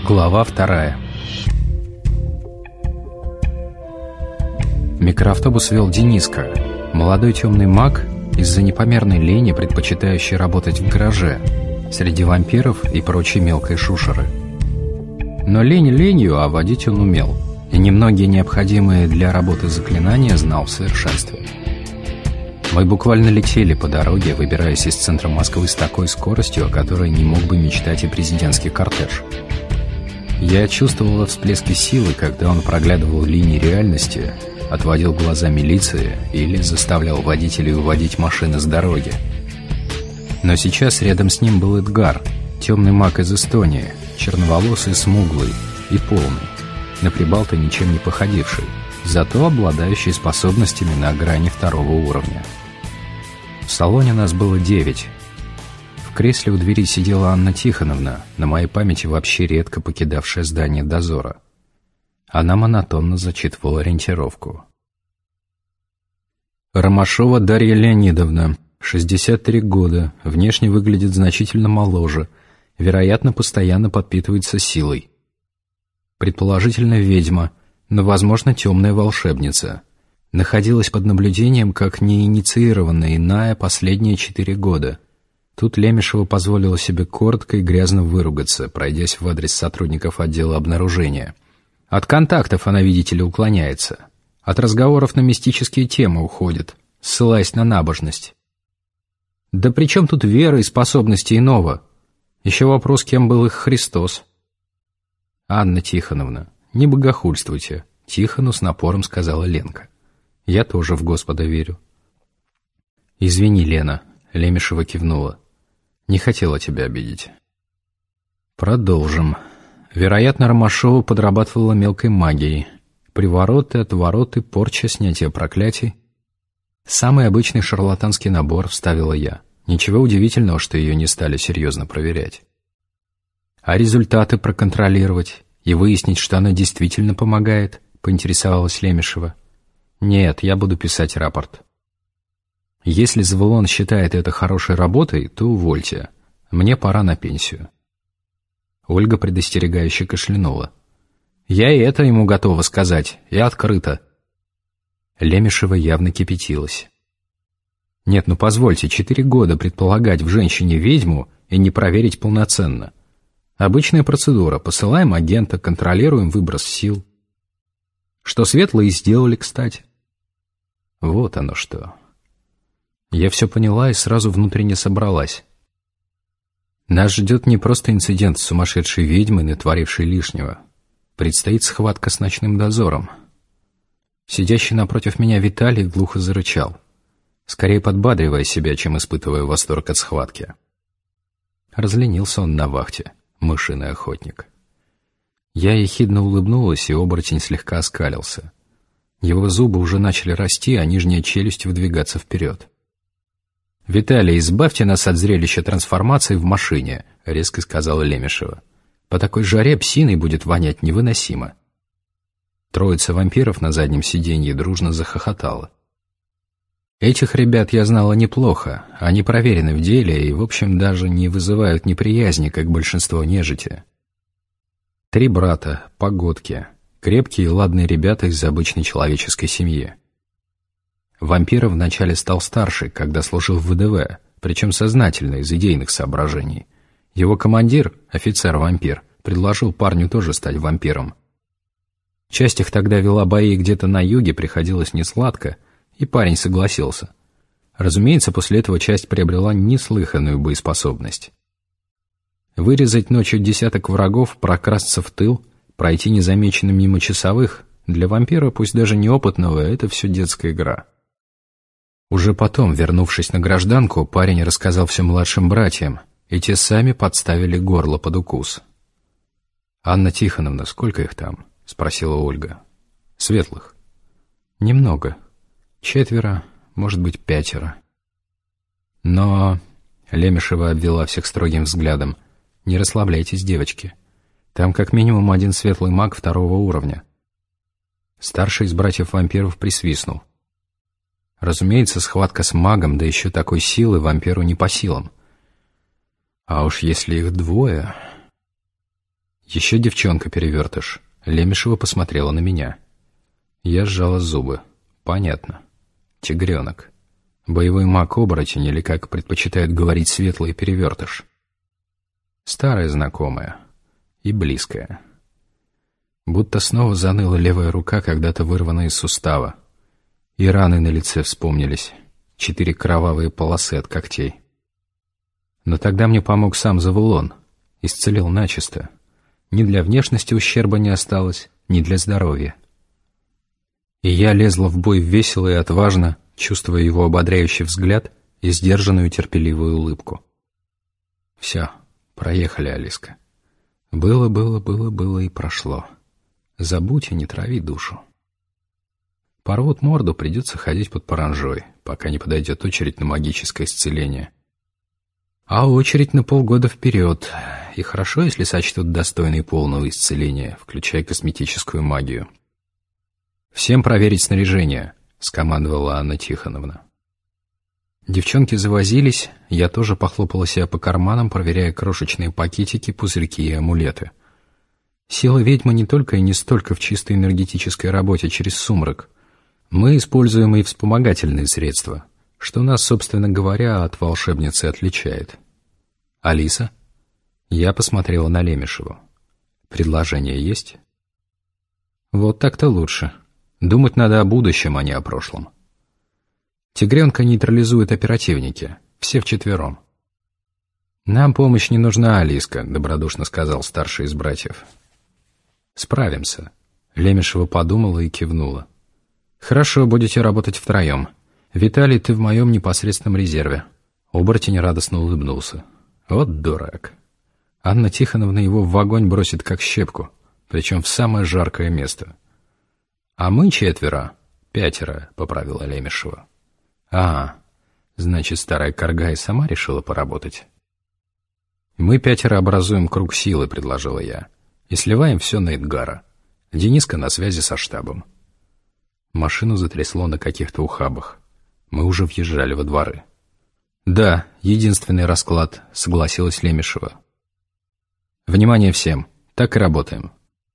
Глава 2. Микроавтобус вел Дениска, молодой темный маг, из-за непомерной лени предпочитающий работать в гараже, среди вампиров и прочей мелкой шушеры. Но лень ленью, а водить он умел, и немногие необходимые для работы заклинания знал в совершенстве. Мы буквально летели по дороге, выбираясь из центра Москвы с такой скоростью, о которой не мог бы мечтать и президентский кортеж. Я чувствовал всплески силы, когда он проглядывал линии реальности, отводил глаза милиции или заставлял водителей уводить машины с дороги. Но сейчас рядом с ним был Эдгар, темный маг из Эстонии, черноволосый, смуглый и полный, на прибалта ничем не походивший, зато обладающий способностями на грани 2-го уровня. В салоне нас было 9. В кресле у двери сидела Анна Тихоновна, на моей памяти вообще редко покидавшая здание дозора. Она монотонно зачитывала ориентировку. Ромашова Дарья Леонидовна, 63 года, внешне выглядит значительно моложе, вероятно, постоянно подпитывается силой. Предположительно, ведьма, но, возможно, темная волшебница. Находилась под наблюдением как неинициированная иная последние 4 года. Тут Лемешева позволила себе коротко и грязно выругаться, пройдясь в адрес сотрудников отдела обнаружения. От контактов она, видите ли, уклоняется. От разговоров на мистические темы уходит, ссылаясь на набожность. Да при чем тут вера и способности иного? Еще вопрос, кем был их Христос. Анна Тихоновна, не богохульствуйте, Тихону с напором сказала Ленка. Я тоже в Господа верю. Извини, Лена, Лемешева кивнула. Не хотела тебя обидеть. Продолжим. Вероятно, Ромашова подрабатывала мелкой магией. Привороты, отвороты, порча, снятие проклятий. Самый обычный шарлатанский набор, вставила я. Ничего удивительного, что ее не стали серьезно проверять. А результаты проконтролировать и выяснить, что она действительно помогает, поинтересовалась Лемешева. Нет, я буду писать рапорт. Если Завулон считает это хорошей работой, то увольте. Мне пора на пенсию. Ольга предостерегающе кашлянула. Я и это ему готова сказать, и открыто. Лемешева явно кипятилась. Нет, ну позвольте, 4 года предполагать в женщине ведьму и не проверить полноценно. Обычная процедура. Посылаем агента, контролируем выброс сил. Что светлые сделали, кстати. Вот оно что. Я все поняла и сразу внутренне собралась. Нас ждет не просто инцидент с сумасшедшей ведьмой, натворившей лишнего. Предстоит схватка с ночным дозором. Сидящий напротив меня Виталий глухо зарычал, скорее подбадривая себя, чем испытывая восторг от схватки. Разленился он на вахте, мышиный охотник. Я ехидно улыбнулась, и оборотень слегка оскалился. Его зубы уже начали расти, а нижняя челюсть выдвигаться вперед. «Виталий, избавьте нас от зрелища трансформации в машине», — резко сказала Лемешева. «По такой жаре псиной будет вонять невыносимо». Троица вампиров на заднем сиденье дружно захохотала. Этих ребят я знала неплохо, они проверены в деле и, в общем, даже не вызывают неприязни, как большинство нежити. 3 брата, погодки, крепкие и ладные ребята из обычной человеческой семьи. Вампир вначале стал старше, когда служил в ВДВ, причем сознательно, из идейных соображений. Его командир, офицер-вампир, предложил парню тоже стать вампиром. Часть их тогда вела бои где-то на юге, приходилось несладко, и парень согласился. Разумеется, после этого часть приобрела неслыханную боеспособность. Вырезать ночью десяток врагов, прокрасться в тыл, пройти незамеченным мимо часовых, для вампира, пусть даже неопытного, это все детская игра. Уже потом, вернувшись на гражданку, парень рассказал все младшим братьям, и те сами подставили горло под укус. «Анна Тихоновна, сколько их там?» — спросила Ольга. «Светлых?» «Немного. 4, может быть, 5. Но...» — Лемешева обвела всех строгим взглядом. «Не расслабляйтесь, девочки. Там как минимум 1 светлый маг 2-го уровня». Старший из братьев-вампиров присвистнул. Разумеется, схватка с магом, да еще такой силы, вампиру не по силам. А уж если их 2... Еще девчонка-перевертыш. Лемешева посмотрела на меня. Я сжала зубы. Понятно. Тигренок. Боевой маг-оборотень, или, как предпочитают говорить, светлый перевертыш. Старая знакомая. И близкая. Будто снова заныла левая рука, когда-то вырванная из сустава. И раны на лице вспомнились. 4 кровавые полосы от когтей. Но тогда мне помог сам Завулон. Исцелил начисто. Ни для внешности ущерба не осталось, ни для здоровья. И я лезла в бой весело и отважно, чувствуя его ободряющий взгляд и сдержанную терпеливую улыбку. Все, проехали, Алиска. Было и прошло. Забудь и не трави душу. Порвут морду, придется ходить под паранжой, пока не подойдет очередь на магическое исцеление. А очередь на полгода вперед. И хорошо, если сочтут достойной полного исцеления, включая косметическую магию. «Всем проверить снаряжение», — скомандовала Анна Тихоновна. Девчонки завозились, я тоже похлопала себя по карманам, проверяя крошечные пакетики, пузырьки и амулеты. Сила ведьмы не только и не столько в чистой энергетической работе через сумрак. Мы используем и вспомогательные средства, что нас, собственно говоря, от волшебницы отличает. «Алиса?» Я посмотрела на Лемешеву. «Предложение есть?» «Вот так-то лучше. Думать надо о будущем, а не о прошлом». Тигренка нейтрализуют оперативники, все вчетвером. «Нам помощь не нужна, Алиска», — добродушно сказал старший из братьев. «Справимся», — Лемешева подумала и кивнула. «Хорошо, будете работать втроем. Виталий, ты в моем непосредственном резерве». Оборотень радостно улыбнулся. «Вот дурак. Анна Тихоновна его в огонь бросит как щепку, причем в самое жаркое место». «А мы 4, 5, — поправила Лемешева. Значит, старая карга и сама решила поработать». «Мы 5 образуем круг силы», — предложила я, — «и сливаем все на Эдгара. Дениска на связи со штабом». Машину затрясло на каких-то ухабах. Мы уже въезжали во дворы. «Да, единственный расклад», — согласилась Лемешева. «Внимание всем, так и работаем».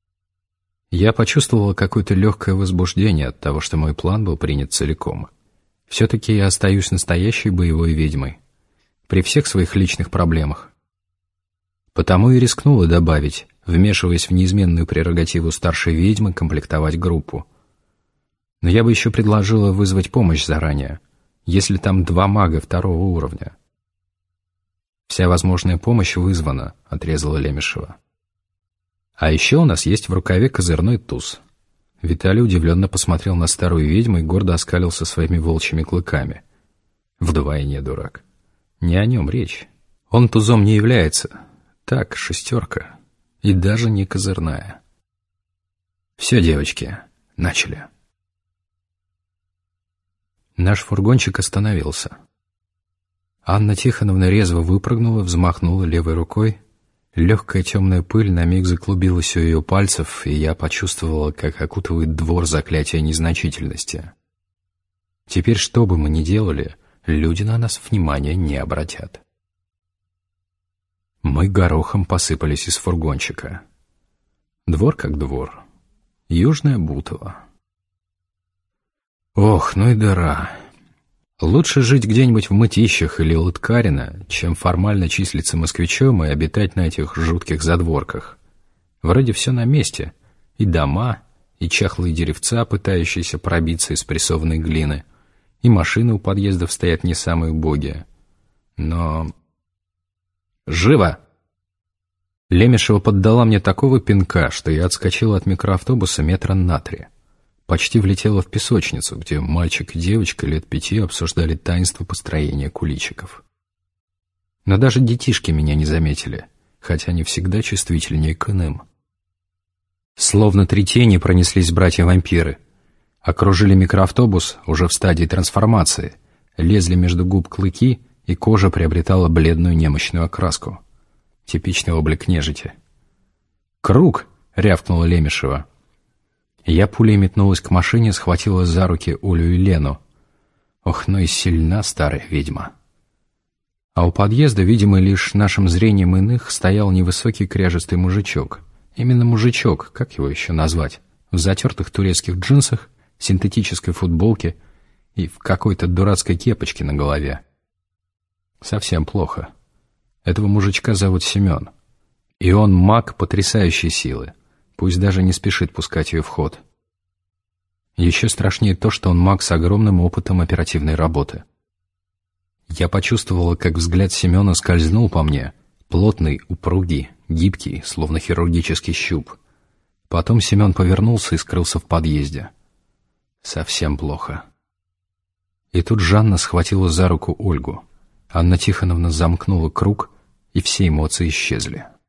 Я почувствовала какое-то легкое возбуждение от того, что мой план был принят целиком. Все-таки я остаюсь настоящей боевой ведьмой. При всех своих личных проблемах. Потому и рискнула добавить, вмешиваясь в неизменную прерогативу старшей ведьмы, комплектовать группу. Но я бы еще предложила вызвать помощь заранее, если там 2 мага 2-го уровня. «Вся возможная помощь вызвана», — отрезала Лемешева. «А еще у нас есть в рукаве козырной туз». Виталий удивленно посмотрел на старую ведьму и гордо оскалился своими волчьими клыками. Вдвойне дурак. Не о нем речь. Он тузом не является. Так, 6. И даже не козырная. «Все, девочки, начали». Наш фургончик остановился. Анна Тихоновна резво выпрыгнула, взмахнула левой рукой. Легкая темная пыль на миг заклубилась у ее пальцев, и я почувствовала, как окутывает двор заклятие незначительности. Теперь, что бы мы ни делали, люди на нас внимания не обратят. Мы горохом посыпались из фургончика. Двор как двор. Южная Бутово. Ох, ну и дыра. Лучше жить где-нибудь в Мытищах или Лыткарино, чем формально числиться москвичом и обитать на этих жутких задворках. Вроде все на месте. И дома, и чахлые деревца, пытающиеся пробиться из прессованной глины, и машины у подъездов стоят не самые убогие. Но... «Живо!» Лемешева поддала мне такого пинка, что я отскочила от микроавтобуса метра на 3. Почти влетела в песочницу, где мальчик и девочка лет 5 обсуждали таинство построения куличиков. Но даже детишки меня не заметили, хотя они всегда чувствительнее к иным. Словно 3 тени пронеслись братья-вампиры. Окружили микроавтобус уже в стадии трансформации, лезли между губ клыки, и кожа приобретала бледную немощную окраску. Типичный облик нежити. «Круг!» — рявкнула Лемешева. Я пулей метнулась к машине, схватила за руки Олю и Лену. Ох, ну и сильна старая ведьма. А у подъезда, видимо, лишь нашим зрением иных, стоял невысокий кряжестый мужичок, Именно мужичок, как его еще назвать, в затертых турецких джинсах, синтетической футболке и в какой-то дурацкой кепочке на голове. Совсем плохо. Этого мужичка зовут Семен. И он маг потрясающей силы, пусть даже не спешит пускать ее в ход. Еще страшнее то, что он маг с огромным опытом оперативной работы. Я почувствовала, как взгляд Семена скользнул по мне, плотный, упругий, гибкий, словно хирургический щуп. Потом Семен повернулся и скрылся в подъезде. Совсем плохо. И тут Жанна схватила за руку Ольгу. Анна Тихоновна замкнула круг, и все эмоции исчезли.